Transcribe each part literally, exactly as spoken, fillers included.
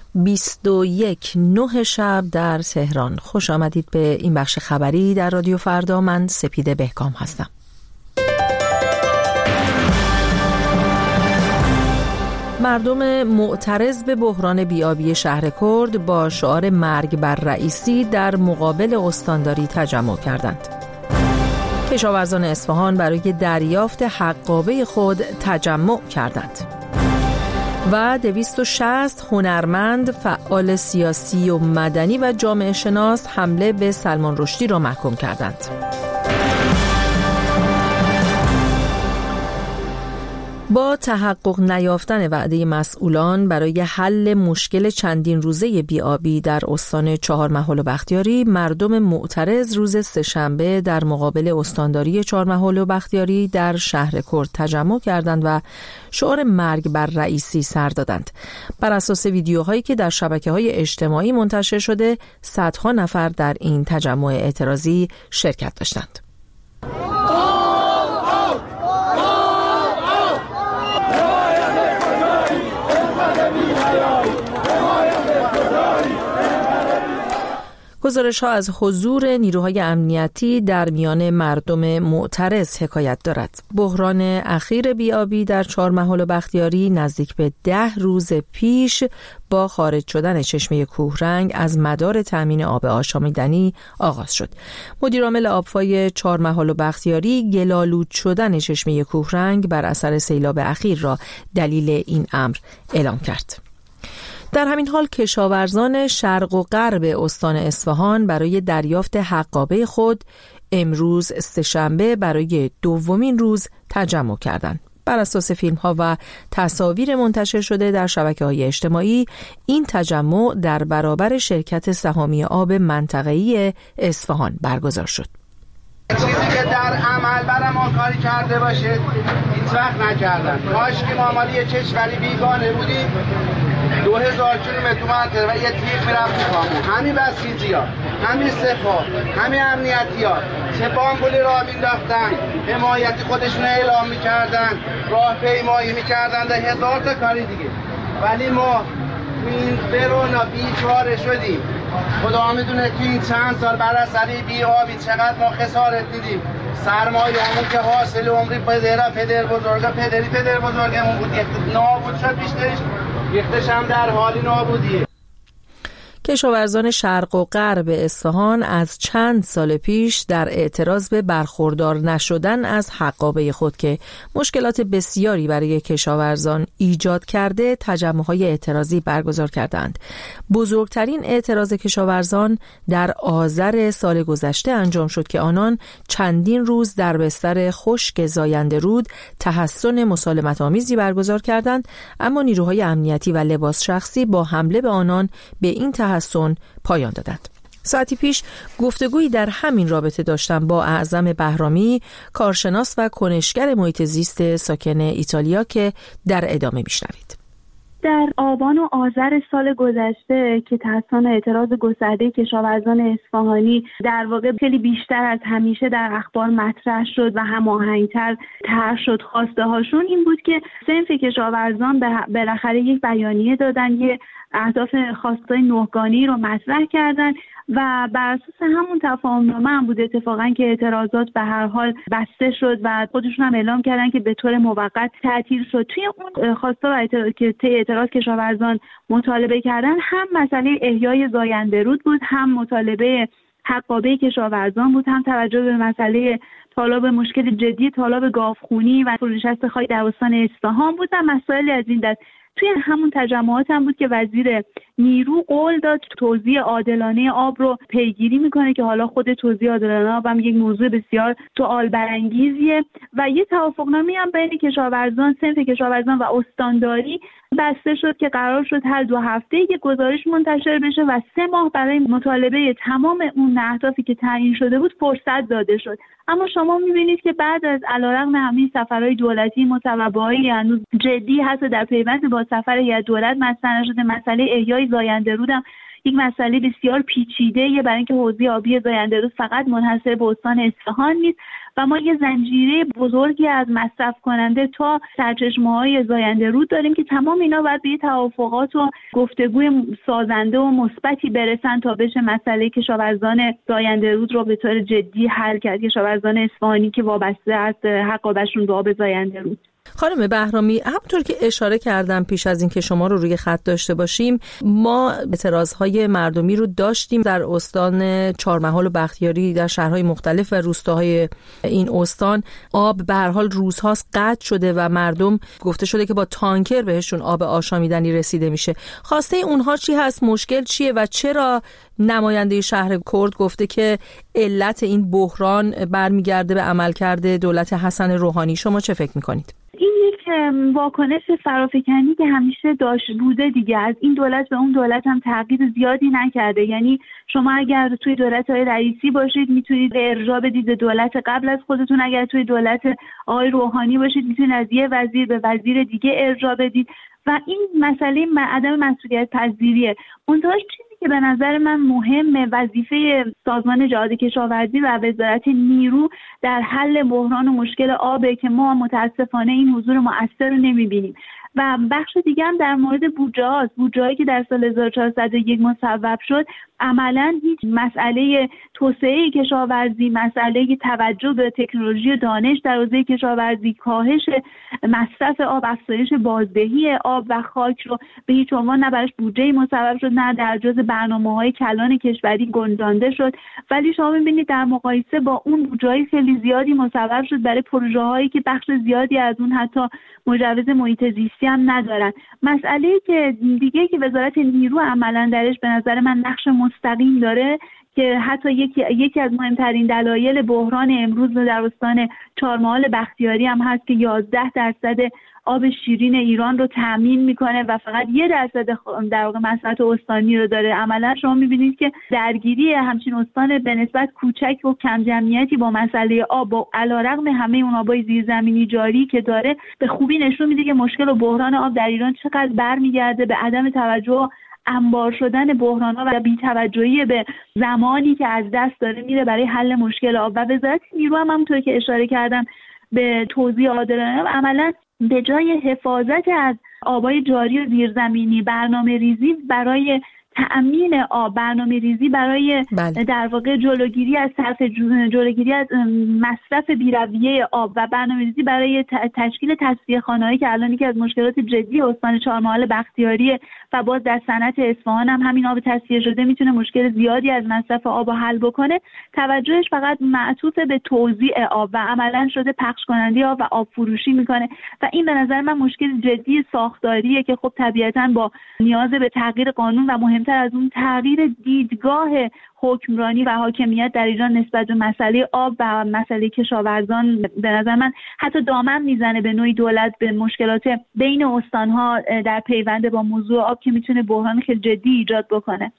بیست و یک نه شب در تهران. خوش آمدید به این بخش خبری در رادیو فردا. من سپیده بهکام هستم. مردم معترض به بحران بی‌آبی شهر کرد با شعار مرگ بر رئیسی در مقابل استانداری تجمع کردند. کشاورزان اصفهان برای دریافت حقابه خود تجمع کردند. و دویست و شصت هنرمند، فعال سیاسی و مدنی و جامعه شناس حمله به سلمان رشدی را محکوم کردند. با تحقق نیافتن وعده مسئولان برای حل مشکل چندین روزه بی‌آبی در استان چهارمحال و بختیاری، مردم معترض روز سه‌شنبه در مقابل استانداری چهارمحال و بختیاری در شهر کرد تجمع کردند و شعار مرگ بر رئیسی سر دادند. بر اساس ویدیوهایی که در شبکه‌های اجتماعی منتشر شده، صدها نفر در این تجمع اعتراضی شرکت داشتند. گزارش ها از حضور نیروهای امنیتی در میان مردم معترض حکایت دارد. بحران اخیر بی‌آبی در چهارمحال و بختیاری نزدیک به ده روز پیش با خارج شدن چشمه کوهرنگ از مدار تامین آب آشامیدنی آغاز شد. مدیر عامل آبفای چهارمحال و بختیاری گل‌آلود شدن چشمه کوهرنگ بر اثر سیلاب اخیر را دلیل این امر اعلام کرد. در همین حال کشاورزان شرق و غرب استان اصفهان برای دریافت حقابه خود امروز سه‌شنبه برای دومین روز تجمع کردند. بر اساس فیلم‌ها و تصاویر منتشر شده در شبکه‌های اجتماعی، این تجمع در برابر شرکت سهامی آب منطقه‌ای اصفهان برگزار شد. چیزی که در عمل برای ما کاری کرده باشه هیچ وقت نکردن. کاش که ما مالی یه کشوری بیگانه بودیم، دو هزار کیلومتر منطقه و یه تیغ میرفت تو کامون. همین بسیجی ها، همین سپاه، همین امنیتی ها چه بامبولی راه مینداختن، حمایتی خودشون اعلام میکردن، راه پیمایی میکردن، ده هزار تا کاری دیگه. ولی ما این برونا بیچاره شدیم. خدا میدونه تو این چند سال بر اثر بی‌آبی چقدر ما خسارت دیدیم. سرمایه همون که حاصل عمری پدر پدر بزرگا پدری پدر بزرگمون بود، یک نابود شد، بیشترش یکتش هم در حالی نابودیه. کشاورزان شرق و غرب اصفهان از چند سال پیش در اعتراض به برخوردار نشدن از حقابه خود که مشکلات بسیاری برای کشاورزان ایجاد کرده، تجمع‌های اعتراضی برگزار کردند. بزرگترین اعتراض کشاورزان در آذر سال گذشته انجام شد که آنان چندین روز در بستر خشک زاینده رود تحصن مسالمت آمیزی برگزار کردند، اما نیروهای امنیتی و لباس شخصی با حمله به آنان به این تحصن پایان دادند. ساعتی پیش گفتگویی در همین رابطه داشتم با اعظم بهرامی، کارشناس و کنشگر محیط زیست ساکن ایتالیا که در ادامه میشنوید. در آبان و آذر سال گذشته که تحصن اعتراض گسترده کشاورزان اصفهانی در واقع خیلی بیشتر از همیشه در اخبار مطرح شد و هماهنگتر طرح شد، خواسته هاشون این بود که صنف کشاورزان بالاخره یک بیانیه دادن، یه اهداف خواستای نهگانی رو مطرح کردن و بر اساس همون تفاهم‌نامه هم بود اتفاقا که اعتراضات به هر حال بسته شد و خودشون هم اعلام کردن که به طور موقت تعطیل شد. توی اون خواستا و اعتراض که طی اعتراض کشاورزان مطالبه کردن، هم مسئله احیای زاینده رود بود، هم مطالبه حقابه کشاورزان بود، هم توجه به مسئله طالاب مشکل جدی طالاب گاوخونی و فرونشست خاک در استان اصفهان بود و مسائل از این دست. توی همون تجمعات هم بود که وزیر نیرو قول داد توزیع عادلانه آب رو پیگیری میکنه که حالا خود توزیع عادلانه آب هم یک موضوع بسیار سوال برانگیزیه و یه توافقنامه هم بین کشاورزان، صنف کشاورزان و استانداری بسته شد که قرار شد هر دو هفته یک گزارش منتشر بشه و سه ماه برای مطالبه تمام اون اهدافی که تعیین شده بود فرصت داده شد. اما شما می‌بینید که بعد از علیرغم همین سفرهای دولتی مصوبه‌های هنوز جدی هست در پیوند با سفر هیئت دولت مطرح نشده، مسئله احیای زاینده رود هم یک مسئله بسیار پیچیده، برای اینکه حوزه آبی زاینده رود فقط منحصر به استان اصفهان نیست و ما یه زنجیره بزرگی از مصرف کننده تا سرچشمه‌های زاینده رود داریم که تمام اینا باید به توافقات و گفتگوی سازنده و مثبتی برسن تا بشه مسئله کشاورزان زاینده رود رو به طور جدی حل کرد، کشاورزان اصفهانی که وابسته است حق آبشون به آب زاینده رود. خانم بهرامی، همونطور که اشاره کردم پیش از این که شما رو روی خط داشته باشیم، ما اعتراضهای مردمی رو داشتیم در استان چهارمحال و بختیاری، در شهرهای مختلف و روستاهای این استان. آب به هر حال روزهاست قطع شده و مردم گفته شده که با تانکر بهشون آب آشامیدنی رسیده میشه. خواسته اونها چی هست؟ مشکل چیه و چرا نماینده شهر کرد گفته که علت این بحران برمیگرده به عملکرد دولت حسن روحانی؟ شما چه فکر میکنید؟ این یک واکنش فرافکنی که همیشه داشت بوده دیگه. از این دولت به اون دولت هم تغییر زیادی نکرده. یعنی شما اگر توی دولت های رئیسی باشید میتونید ارجاع بدید دولت قبل از خودتون، اگر توی دولت آقای روحانی باشید میتونید از یه وزیر به وزیر دیگه ارجاع بدید و این مسئله عدم مسئولیت پذیریه. منتها چیزی که به نظر من مهمه، وظیفه سازمان جهاد کشاورزی و وزارت نیرو در حل بحران و مشکل آبه که ما متاسفانه این حضور مؤثر رو نمیبینیم. و بخش دیگه هم در مورد بودجه هاست. بودجه هایی که در سال هزار و چهارصد و یک مصوب شد عملاً هیچ مسئله توسعه کشاورزی، مسئله توجه به تکنولوژی و دانش در حوزه کشاورزی، کاهش مصرف آب، افزایش بازدهی آب و خاک رو به هیچ عنوان نه براش بودجه مصوب شد، نه در جزء برنامه‌های کلان کشوری گنجانده شد. ولی شما می‌بینید در مقایسه با اون بودجه‌های خیلی زیادی مصوب شد برای پروژه‌هایی که بخش زیادی از اون حتی مجوز محیط زیستی هم ندارن. مسئله که دیگه که وزارت نیرو عملاً درش به نظر من نقش مستقیم داره که حتی یکی یکی از مهمترین دلایل بحران امروز در استان چهارمحال بختیاری هم هست که یازده درصد آب شیرین ایران رو تامین میکنه و فقط یک درصد در واقع مصرف استانی رو داره. عملا شما میبینید که درگیری همچین استان به نسبت کوچک و کم جمعیتی با مسئله آب، با علیرغم همه اون آبای زیرزمینی جاری که داره، به خوبی نشون میده که مشکل و بحران آب در ایران چقدر برمیگرده به عدم توجه، انبار شدن بحران‌ها و بی‌توجهی به زمانی که از دست داره میره برای حل مشکل آب. و وزارت نیرو هم همونطور که اشاره کردم به توزیع عادلانه عملاً به جای حفاظت از آبای جاری و زیرزمینی، برنامه ریزی برای تأمین آب، برنامه ریزی برای بله. در واقع جلوگیری از صرف جلوگیری از مصرف بی‌رویه آب و برنامه ریزی برای تشکیل تصفیه خانه‌ای که الان یکی از مشکلات جدی استان چهارمحال بختیاری و باز در صنعت اصفهان هم همین آب تصفیه شده میتونه مشکل زیادی از مصرف آب حل بکنه. توجهش فقط معطوف به توزیع آب و عملاً شده پخش کننده آب و آب فروشی میکنه و این به نظر من مشکل جدی ساختاریه که خب طبیعتاً با نیاز به تغییر قانون و مهمتر از اون تغییر دیدگاه حکمرانی و حاکمیت در ایران نسبت به مسئله آب و مسئله کشاورزان به نظر من حتی دامن میزنه به نوعی دولت به مشکلات بین استانها در پیوند با موضوع آب که میتونه بحران خیلی جدی ایجاد بکنه.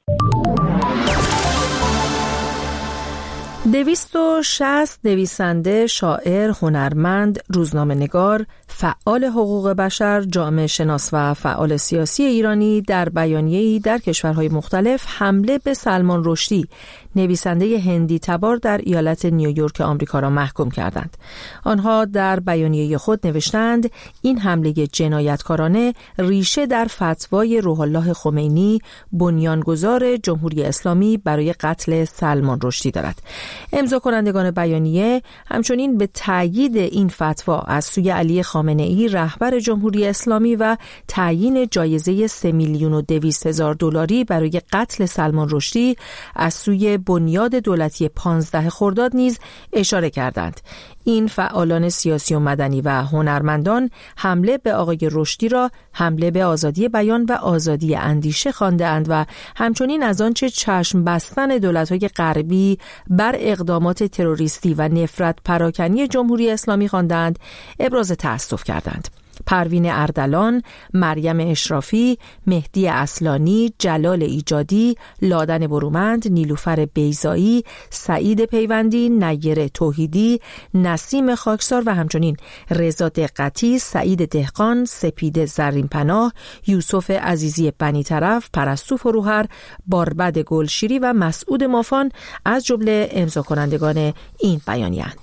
دویست و شصت نویسنده، شاعر، هنرمند، روزنامه‌نگار، فعال حقوق بشر، جامعه شناس و فعال سیاسی ایرانی در بیانیه‌ای در کشورهای مختلف حمله به سلمان رشدی، نویسنده هندی تبار در ایالت نیویورک آمریکا را محکوم کردند. آنها در بیانیه خود نوشتند این حمله جنایتکارانه ریشه در فتوای روح الله خمینی، بنیانگذار جمهوری اسلامی، برای قتل سلمان رشدی دارد. امضا کنندگان بیانیه همچنین به تأیید این فتوا از سوی علی خامنه‌ای رهبر جمهوری اسلامی و تعیین جایزه سه میلیون و دویست هزار دلاری برای قتل سلمان رشدی از سوی بنیاد دولتی پانزده خرداد نیز اشاره کردند. این فعالان سیاسی و مدنی و هنرمندان حمله به آقای رشدی را حمله به آزادی بیان و آزادی اندیشه خواندند و همچنین از آنچه چشم بستن دولت‌های غربی بر اقدامات تروریستی و نفرت پراکنی جمهوری اسلامی خواندند ابراز تأسف کردند. پروین اردلان، مریم اشرافی، مهدی اصلانی، جلال ایجادی، لادن برومند، نیلوفر بیزایی، سعید پیوندی، نیر توحیدی، نسیم خاکسار و همچنین رضا دقتی، سعید دهقان، سپید زرین پناه، یوسف عزیزی بنی طرف، پرستو فروهر، باربد گلشیری و مسعود مافان از جمله امضا کنندگان این بیانیه اند.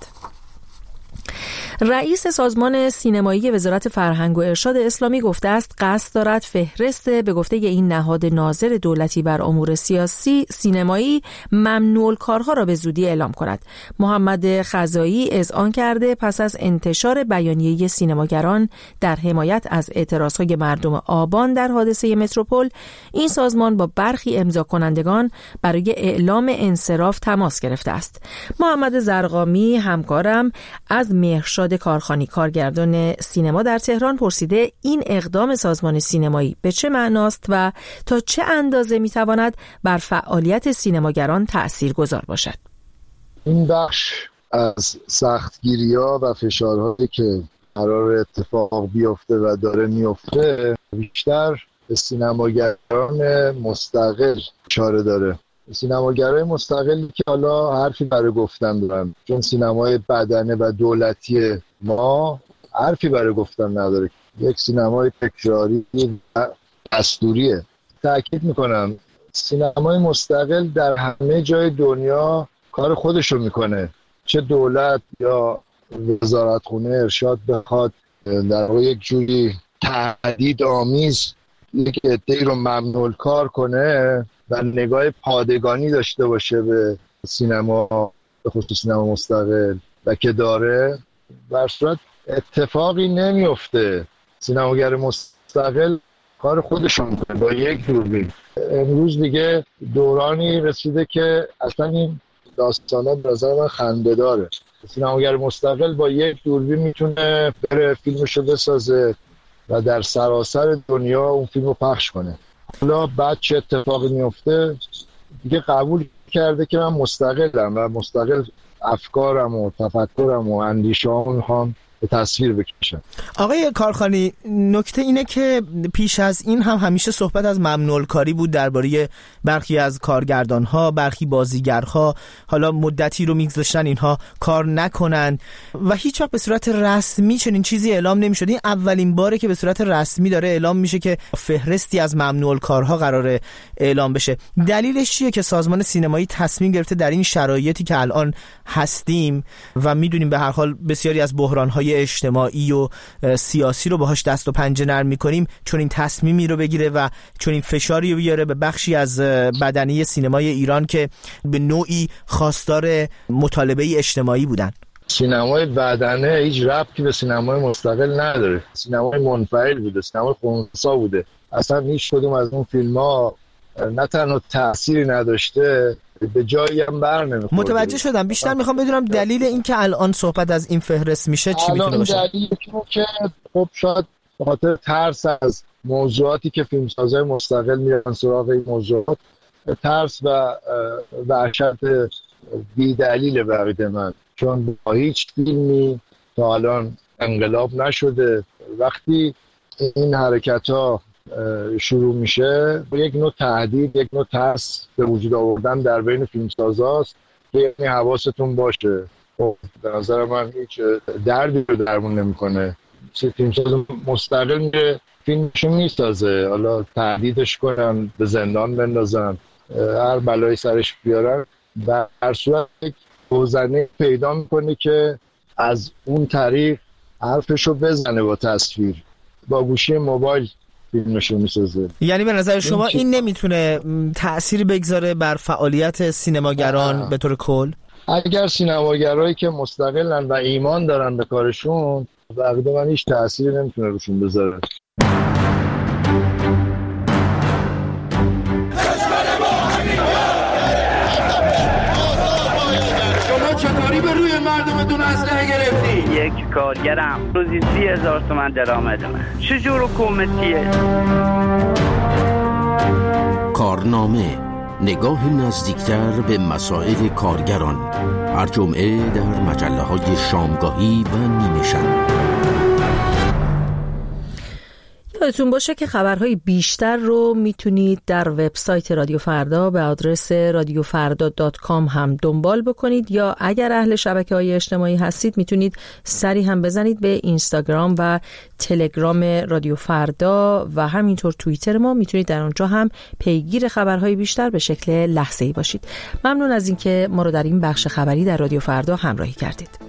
رئیس سازمان سینمایی وزارت فرهنگ و ارشاد اسلامی گفته است قصد دارد فهرست به گفته این نهاد ناظر دولتی بر امور سیاسی سینمایی ممنوع الکارها را به زودی اعلام کند. محمد خزایی اذعان کرده پس از انتشار بیانیه سینماگران در حمایت از اعتراضهای مردم آبان در حادثه متروپول، این سازمان با برخی امضا کنندگان برای اعلام انصراف تماس گرفته است. محمد زرقامی همکارم از مهرشاد کارخانی کارگردان سینما در تهران پرسیده این اقدام سازمان سینمایی به چه معناست و تا چه اندازه میتواند بر فعالیت سینماگران تأثیرگذار باشد. این بخش از سختگیری‌ها و فشارهایی که قرار اتفاق بیفته و داره میفته بیشتر به سینماگران مستقل اشاره داره. سینماگرای مستقلی که حالا حرفی برای گفتن دارن، چون سینمای بدنه و دولتی ما حرفی برای گفتن نداره، یک سینمای تکراری و دستوریه. تأکید میکنم سینمای مستقل در همه جای دنیا کار خودشو میکنه، چه دولت یا وزارتخونه ارشاد بخواد در واقع یک جوری تهدید آمیز یک عده‌ای رو ممنوع کار کنه و نگاه پادگانی داشته باشه به سینما، به خصوص سینما مستقل و که داره، در صورت اتفاقی نمیفته. سینماگر مستقل کار خودشون میکنه با یک دوربین. امروز دیگه دورانی رسیده که اصلا این داستانات به نظر من خنده داره. سینماگر مستقل با یک دوربین میتونه بره فیلمشو بسازه و در سراسر دنیا اون فیلمو پخش کنه. حالا بعد چه اتفاقی میفته دیگه قبول کرده که من مستقلم و مستقل افکارم و تفکرم و اندیشه‌ام هم به تصویر بکشم. آقای کارخانی، نکته اینه که پیش از این هم همیشه صحبت از ممنوع کاری بود درباره برخی از کارگردان‌ها، برخی بازیگرها، حالا مدتی رو می‌گذاشتن اینها کار نکنن و هیچ وقت به صورت رسمی چنین چیزی اعلام نمی‌شد. این اولین باره که به صورت رسمی داره اعلام میشه که فهرستی از ممنوع کارها قراره اعلام بشه. دلیلش چیه که سازمان سینمایی تصمیم گرفته در این شرایطی که الان هستیم و می‌دونیم به هر حال بسیاری از بحران‌های اجتماعی و سیاسی رو باهاش دست و پنجه نرم می‌کنیم، چون این تصمیمی رو بگیره و چون این فشاری رو بیاره به بخشی از بدنه سینمای ایران که به نوعی خواستار مطالبه اجتماعی بودن؟ سینمای بدنه هیچ ربطی به سینمای مستقل نداره. سینمای منفعل بوده، سینمای خنثی بوده. اصلا هیچ کدوم از اون فیلم‌ها نه تنها تأثیری نداشته، به جایی هم بر نمیخورده. متوجه شدم. بیشتر میخوام بدونم دلیل این که الان صحبت از این فهرست میشه چی میتونه باشه؟ دلیل که خب شاید به خاطر ترس از موضوعاتی که فیلمسازهای مستقل میرن سراغ این موضوعات، ترس و وحشت بی دلیل بقیده من، چون با هیچ فیلمی تا الان انقلاب نشده. وقتی این حرکت ها شروع میشه یک نوع تهدید، یک نوع ترس به وجود آوردن در بین فیلمسازاست که یعنی حواستون باشه. خب به نظر من هیچ دردی رو درمون نمیکنه. فیلمساز مستقل میره فیلمشو میسازه، حالا تهدیدش کنن، به زندان بندازن، هر بلایی سرش بیارن، و هر صورت یک گزینه پیدا میکنه که از اون طریق حرفشو بزنه با تصویر، با گوشی موبایل فیلمشو میسازه. یعنی به نظر شما این نمیتونه تأثیر بگذاره بر فعالیت سینماگران آه. به طور کل؟ اگر سینماگرایی که مستقلن و ایمان دارن به کارشون، بقیده من هیچ تأثیری نمیتونه روشون بذاره. شما چطوری به روی مردمتون اسلحه گرفتی؟ یک کارگرم روزی سی هزار تومن درآمد من. چجور حکومتیه؟ کارنامه، نگاه نزدیکتر به مسائل کارگران، هر جمعه در مجله های شامگاهی و نیمه شب. یادتون باشه که خبرهای بیشتر رو میتونید در وبسایت رادیو فردا به آدرس رادیو فردا دات کام هم دنبال بکنید، یا اگر اهل شبکه‌های اجتماعی هستید میتونید سری هم بزنید به اینستاگرام و تلگرام رادیو فردا و همینطور توییتر ما، میتونید در اونجا هم پیگیر خبرهای بیشتر به شکل لحظه‌ای باشید. ممنون از اینکه ما رو در این بخش خبری در رادیو فردا همراهی کردید.